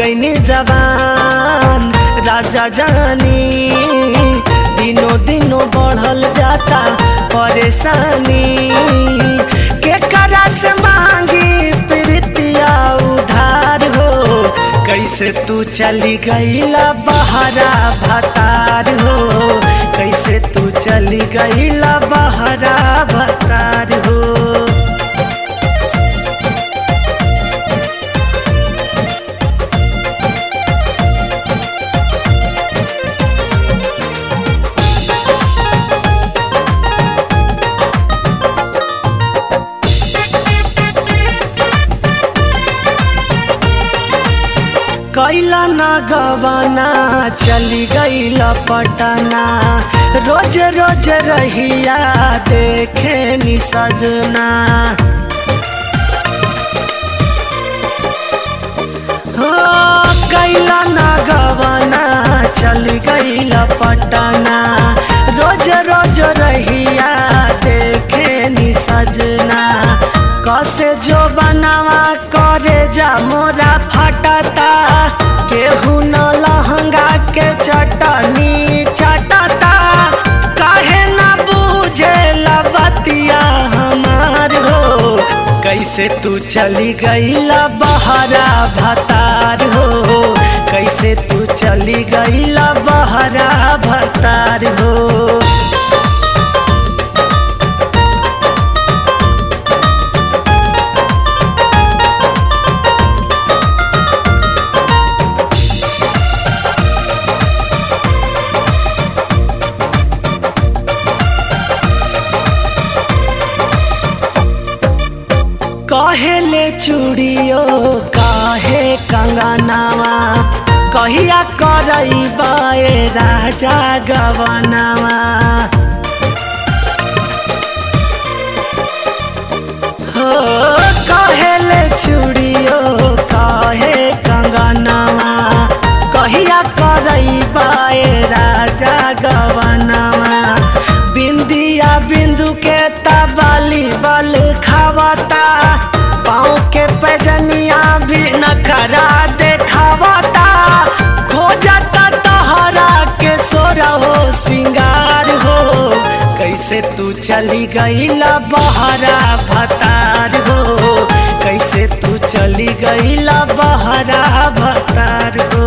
गईनी जवान राजा जानी, दिनों दिनों बढ़ल जाता परेशानी। केकरा से मांगी प्रीतिया उधार हो, कैसे तू चली गईला बहरा भतार हो, कैसे तू चली गईला बहरा भतार हो। कैला ना गवाना चली गईला पटना, रोज रोज रहिया देखे नी सजना। हो कैला ना गवाना चली गईला पटना, रोज रोज रहिया देखे नी सजना। कसे जो बनावा करे जा मोरा फटता, केहू न लहंगा के चटनी चटता। काहे ना बूझे बतिया हमार हो, कैसे तू चली गईला बहरा भतार हो, कैसे तू चली गईला बहरा भतार हो। कहेले चूड़ियो काहे कंगनावा, कहिया करईबा ए राजा गवनावा। हो कहेले चूड़ियो काहे कंगनावा, कहिया करईबा ए राजा गवनावा। बिंदिया बिंदु के तबाली बल खावता, पाँव के पैजनिया भी नखरा देखावता। खोजता तोहरा के सोरा हो सिंगार हो, कैसे तू चली गईला बहरा भतार हो, कैसे तू चली गईला बहरा भतार हो।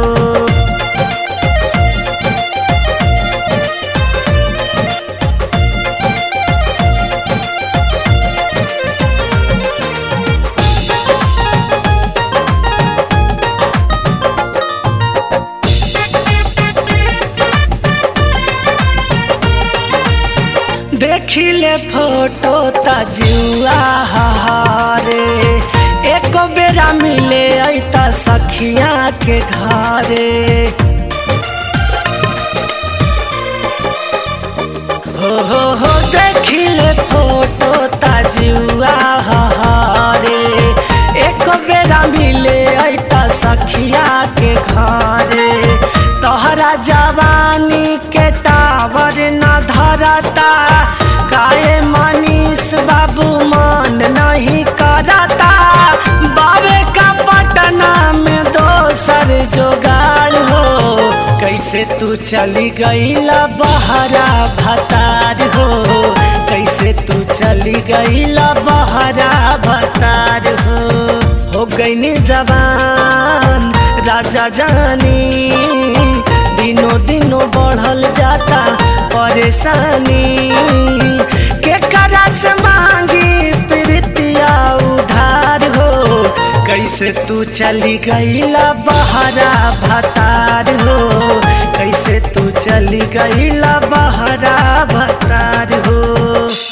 देखिले फोटो तजुआ हारे, एक बेरा मिले ऐता सखिया के घरे। हो देखिले फोटो तजुआ हारे, एक बेरा मिले ऐता सखिया के घरे। तोहरा जवानी के टावर न धरता, काहे मनीष बाबू मन नहीं करता। बाबे का पटना में दोसर जोगाड़ हो, कैसे तू चली गईला बहरा भतार हो, कैसे तू चली गईला बहरा भतार हो गईनी जवान राजा जानी, दिनों दिनों बढ़ल जाता परेशानी। केकरा से मांगी प्रीतिया उधार हो, कैसे तू चली गईला बहरा भतार हो, कैसे तू चली गईला बहरा भतार हो।